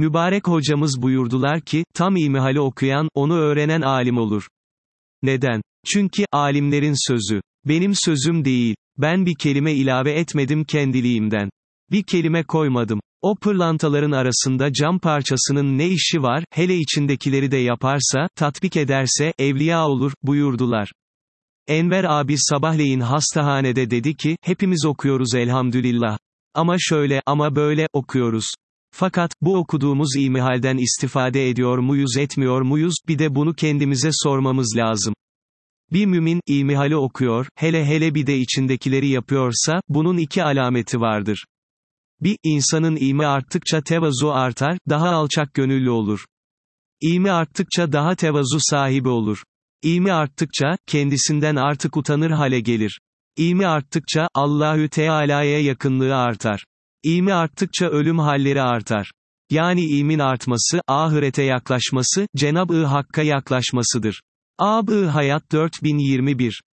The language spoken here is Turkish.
Mübarek hocamız buyurdular ki, tam ilmihali okuyan, onu öğrenen alim olur. Neden? Çünkü, alimlerin sözü. Benim sözüm değil. Ben bir kelime ilave etmedim kendiliğimden. Bir kelime koymadım. O pırlantaların arasında cam parçasının ne işi var, hele içindekileri de yaparsa, tatbik ederse, evliya olur, buyurdular. Enver abi sabahleyin hastahanede dedi ki, hepimiz okuyoruz elhamdülillah. Ama şöyle, ama böyle, okuyoruz. Fakat, bu okuduğumuz ilmihalden istifade ediyor muyuz etmiyor muyuz, bir de bunu kendimize sormamız lazım. Bir mümin, ilmihali okuyor, hele bir de içindekileri yapıyorsa, bunun iki alameti vardır. Bir, insanın ilmi arttıkça tevazu artar, daha alçak gönüllü olur. İlmi arttıkça daha tevazu sahibi olur. İlmi arttıkça, kendisinden artık utanır hale gelir. İlmi arttıkça, Allahü Teala'ya yakınlığı artar. İlmi arttıkça ölüm halleri artar. Yani ilmin artması, ahirete yaklaşması, Cenab-ı Hakk'a yaklaşmasıdır. Ab-ı Hayat 4021